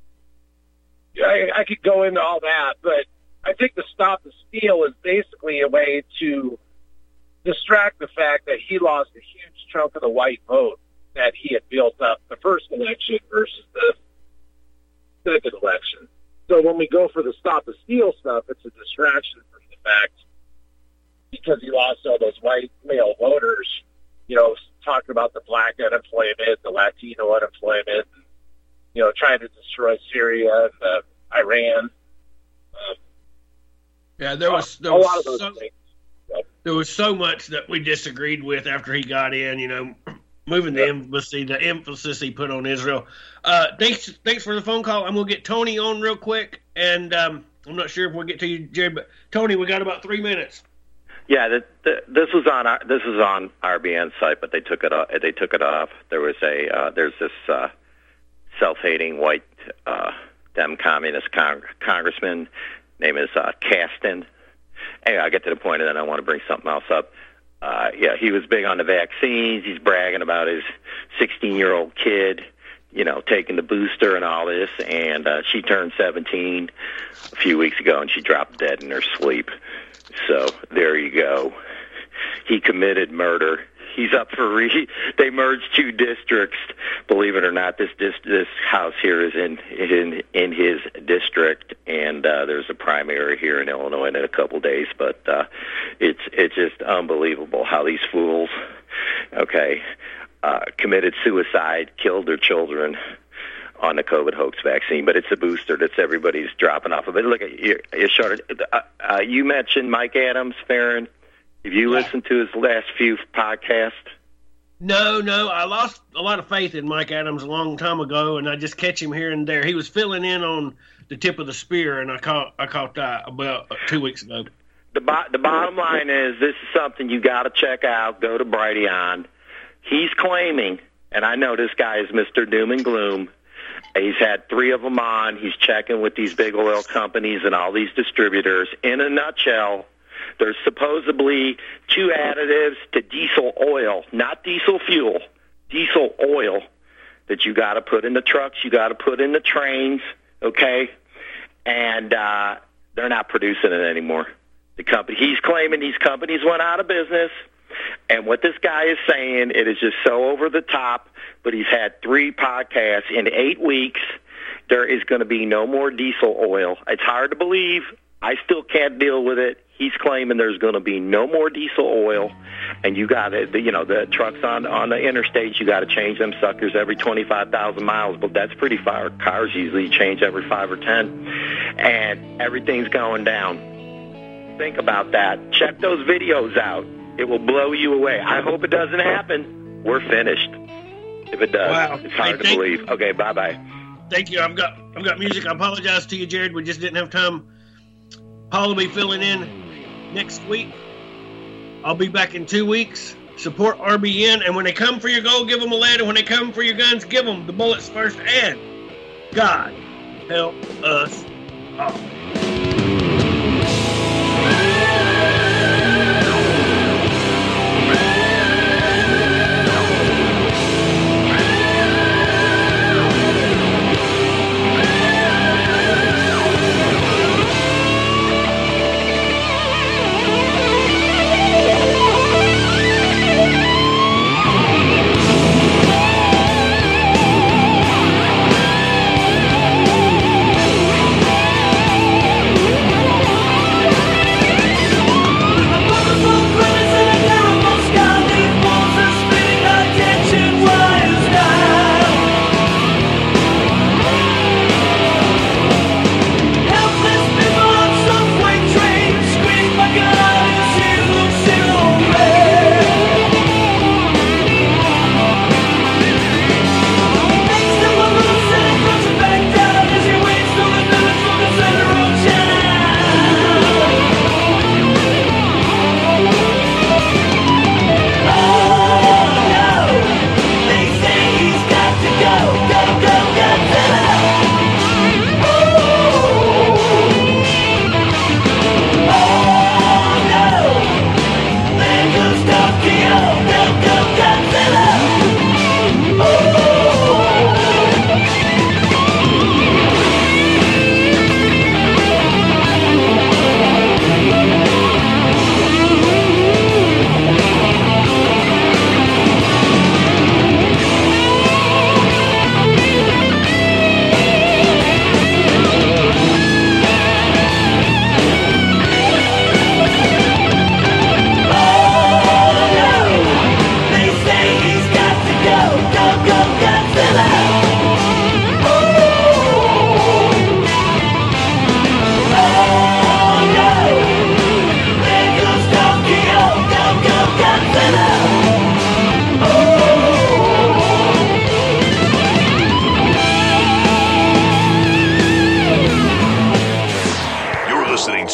I, I could go into all that, but I think the Stop the Steal is basically a way to distract the fact that he lost a huge chunk of the white vote that he had built up the first election versus the second election. So when we go for the Stop the Steal stuff, it's a distraction from the fact, because he lost all those white male voters, you know, talking about the black unemployment, the Latino unemployment, you know, trying to destroy Syria and uh, Iran. Um, yeah, there was, there a was lot of those so, things. There was so much that we disagreed with after he got in, you know, moving the embassy, the emphasis he put on Israel. Uh, thanks thanks for the phone call. I'm going to get Tony on real quick, and um, I'm not sure if we'll get to you, Jared, but Tony, we got about three minutes. Yeah, the, the, this was on our, this was on R B N's site, but they took it off. They took it off. There was a uh, there's this uh, self-hating white uh, Dem communist con- congressman. Name is uh, Kasten. Anyway, I'll get to the point, and then I want to bring something else up. Uh, yeah, he was big on the vaccines. He's bragging about his sixteen-year-old kid you know, taking the booster and all this, and uh, she turned seventeen a few weeks ago, and she dropped dead in her sleep. So there you go. He committed murder. He's up for re. They merged two districts. Believe it or not, this this, this house here is in in in his district, and uh, there's a primary here in Illinois in a couple days. But uh, it's it's just unbelievable how these fools, okay, uh, committed suicide, killed their children on the COVID hoax vaccine. But it's a booster that's everybody's dropping off of it. Look at you, you shorted. Uh, uh, you mentioned Mike Adams, Farron. Have you listened to his last few podcasts? No, no. I lost a lot of faith in Mike Adams a long time ago, and I just catch him here and there. He was filling in on the tip of the spear, and I caught I caught that about two weeks ago. The bo- the bottom line is this is something you got to check out. Go to Brighteon. He's claiming, and I know this guy is Mister Doom and Gloom. He's had three of them on. He's checking with these big oil companies and all these distributors. In a nutshell, there's supposedly two additives to diesel oil, not diesel fuel, diesel oil that you got to put in the trucks, you got to put in the trains, okay? And uh, they're not producing it anymore. The company, he's claiming these companies went out of business, and what this guy is saying, it is just so over the top, but he's had three podcasts in eight weeks. There is going to be no more diesel oil. It's hard to believe. I still can't deal with it. He's claiming there's going to be no more diesel oil, and you got to, you know, the trucks on on the interstates, you got to change them suckers every twenty-five thousand miles, but that's pretty far. Cars usually change every five or ten, and everything's going down. Think about that. Check those videos out. It will blow you away. I hope it doesn't happen. We're finished. If it does, wow. It's hard hey, to believe. Okay, bye-bye. Thank you. I've got I've got music. I apologize to you, Jared. We just didn't have time. Paul will be filling in next week. I'll be back in two weeks. Support R B N, and when they come for your gold, give them a lead, and when they come for your guns, give them the bullets first, and God help us all.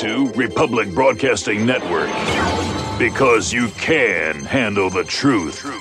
Public Broadcasting Network, because you can handle the truth.